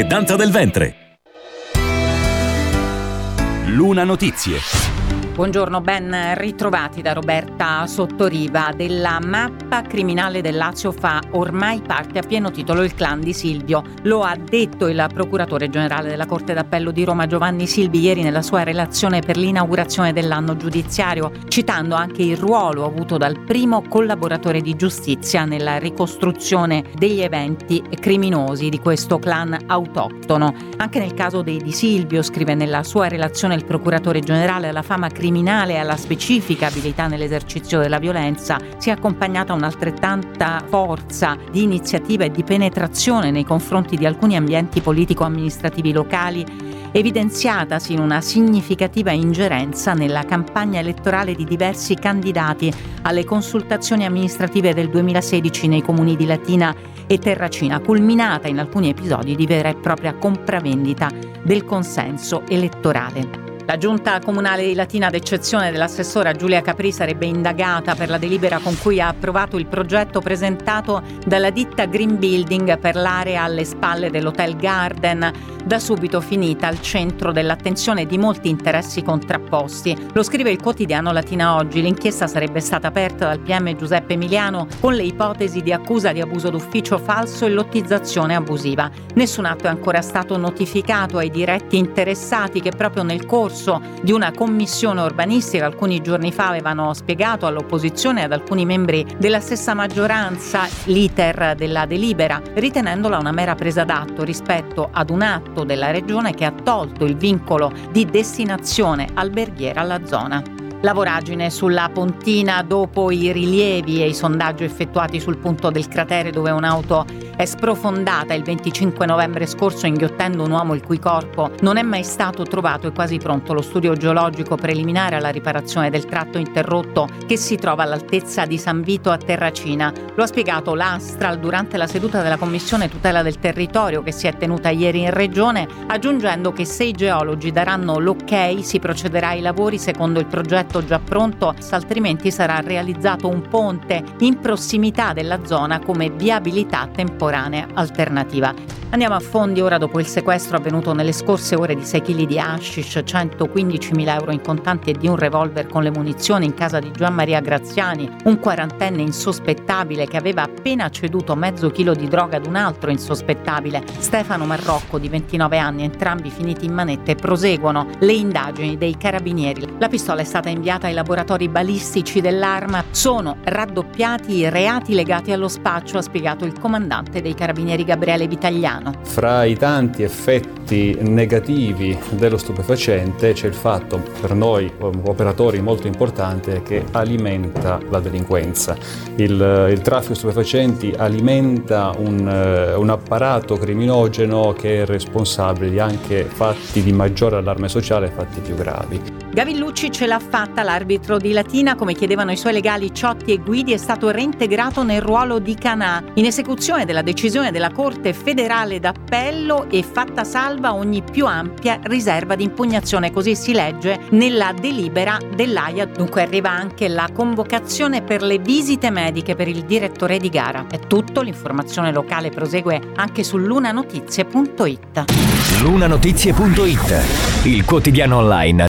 e danza del ventre. Luna Notizie. Buongiorno, ben ritrovati da Roberta Sottoriva. Della mappa criminale del Lazio fa ormai parte a pieno titolo il clan di Silvio. Lo ha detto il procuratore generale della Corte d'Appello di Roma Giovanni Silvi ieri nella sua relazione per l'inaugurazione dell'anno giudiziario, citando anche il ruolo avuto dal primo collaboratore di giustizia nella ricostruzione degli eventi criminosi di questo clan autoctono. Anche nel caso dei Di Silvio, scrive nella sua relazione il procuratore generale, la fama criminale e alla specifica abilità nell'esercizio della violenza si è accompagnata a un'altrettanta forza di iniziativa e di penetrazione nei confronti di alcuni ambienti politico-amministrativi locali, evidenziatasi in una significativa ingerenza nella campagna elettorale di diversi candidati alle consultazioni amministrative del 2016 nei comuni di Latina e Terracina, culminata in alcuni episodi di vera e propria compravendita del consenso elettorale. La giunta comunale di Latina, ad eccezione dell'assessora Giulia Capri, sarebbe indagata per la delibera con cui ha approvato il progetto presentato dalla ditta Green Building per l'area alle spalle dell'Hotel Garden, da subito finita al centro dell'attenzione di molti interessi contrapposti. Lo scrive il quotidiano Latina Oggi. L'inchiesta sarebbe stata aperta dal PM Giuseppe Emiliano con le ipotesi di accusa di abuso d'ufficio falso e lottizzazione abusiva. Nessun atto è ancora stato notificato ai diretti interessati, che proprio nel corso di una commissione urbanistica alcuni giorni fa avevano spiegato all'opposizione e ad alcuni membri della stessa maggioranza l'iter della delibera, ritenendola una mera presa d'atto rispetto ad un atto della Regione che ha tolto il vincolo di destinazione alberghiera alla zona. La voragine sulla Pontina dopo i rilievi e i sondaggi effettuati sul punto del cratere dove un'auto è sprofondata il 25 novembre scorso, inghiottendo un uomo il cui corpo non è mai stato trovato. È quasi pronto lo studio geologico preliminare alla riparazione del tratto interrotto che si trova all'altezza di San Vito a Terracina. Lo ha spiegato l'Astral durante la seduta della Commissione Tutela del Territorio che si è tenuta ieri in Regione, aggiungendo che se i geologi daranno l'ok si procederà ai lavori secondo il progetto già pronto, altrimenti sarà realizzato un ponte in prossimità della zona come viabilità temporanea alternativa. Andiamo a fondi ora dopo il sequestro avvenuto nelle scorse ore di 6 kg di hashish, 115.000 euro in contanti e di un revolver con le munizioni in casa di Gian Maria Graziani, un quarantenne insospettabile che aveva appena ceduto mezzo chilo di droga ad un altro insospettabile, Stefano Marrocco, di 29 anni, entrambi finiti in manette. Proseguono le indagini dei carabinieri. La pistola è stata inviata ai laboratori balistici dell'arma. Sono raddoppiati i reati legati allo spaccio, ha spiegato il comandante dei carabinieri Gabriele Vitagliano. Fra i tanti effetti negativi dello stupefacente c'è il fatto, per noi operatori molto importante, che alimenta la delinquenza. Il traffico stupefacenti alimenta un apparato criminogeno che è responsabile di anche fatti di maggiore allarme sociale e fatti più gravi. Gavillucci ce l'ha fatta, l'arbitro di Latina, come chiedevano i suoi legali Ciotti e Guidi, è stato reintegrato nel ruolo di Canà, in esecuzione della decisione della Corte Federale d'Appello e fatta salva ogni più ampia riserva di impugnazione, così si legge nella delibera dell'AIA. Dunque arriva anche la convocazione per le visite mediche per il direttore di gara. È tutto, l'informazione locale prosegue anche su lunanotizie.it. Lunanotizie.it, il quotidiano online